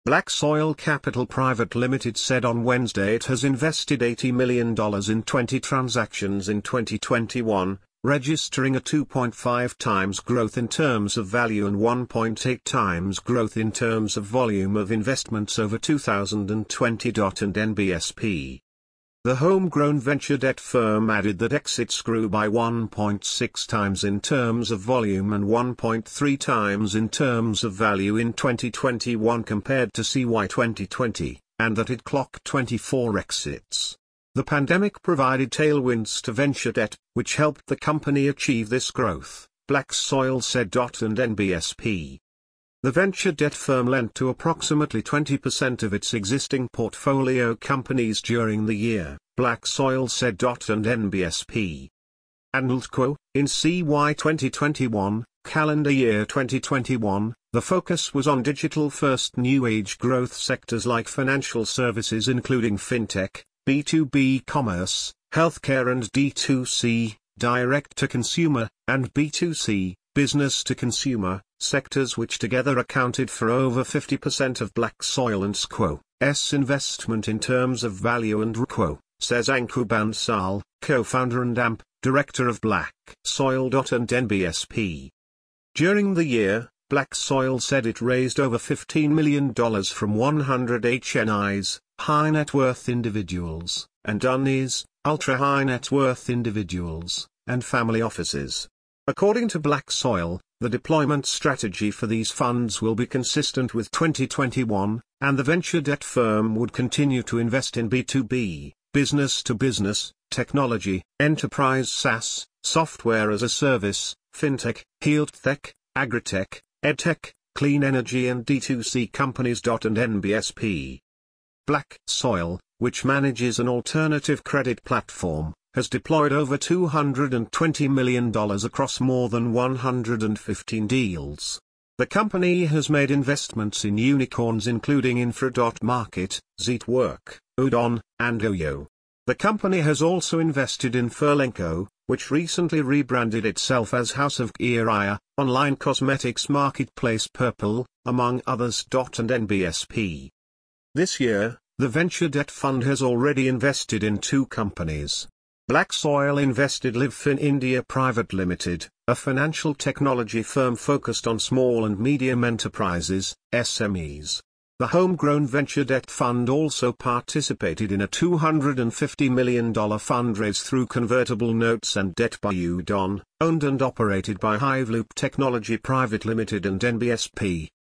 Black Soil Capital Private Limited said on Wednesday it has invested $80 million in 20 transactions in 2021, registering a 2.5 times growth in terms of value and 1.8 times growth in terms of volume of investments over 2020. And NBSP. The homegrown venture debt firm added that exits grew by 1.6 times in terms of volume and 1.3 times in terms of value in 2021 compared to CY 2020, and that it clocked 24 exits. The pandemic provided tailwinds to venture debt, which helped the company achieve this growth, Black Soil said. And NBSP. The venture debt firm lent to approximately 20% of its existing portfolio companies during the year, Black Soil said. And NBSP. In CY 2021, calendar year 2021, the focus was on digital-first new age growth sectors like financial services including fintech, B2B commerce, healthcare and D2C, direct-to-consumer, and B2C, business-to-consumer, sectors which together accounted for over 50% of Black Soil and SQO's investment in terms of value and RQO, says Anku Bansal, co-founder and AMP, director of Black Soil. And NBSP. During the year, Black Soil said it raised over $15 million from 100 HNIs, high net worth individuals, and UNIs, ultra high net worth individuals, and family offices. According to Black Soil, the deployment strategy for these funds will be consistent with 2021, and the venture debt firm would continue to invest in B2B, business-to-business, technology, enterprise SaaS, software as a service, fintech, health tech, agritech, edtech, clean energy and D2C companies. And NBSP. Black Soil, which manages an alternative credit platform, has deployed over $220 million across more than 115 deals. The company has made investments in unicorns including Infra.Market, Zeetwork, Udon, and Oyo. The company has also invested in Furlenco, which recently rebranded itself as House of Gear, online cosmetics marketplace Purple, among others. And NBSP. This year, the venture debt fund has already invested in 2 companies. Black Soil invested LiveFin India Private Limited, a financial technology firm focused on small and medium enterprises, SMEs. The homegrown venture debt fund also participated in a $250 million fundraise through convertible notes and debt by Udon, owned and operated by Hiveloop Technology Private Limited and NBSP.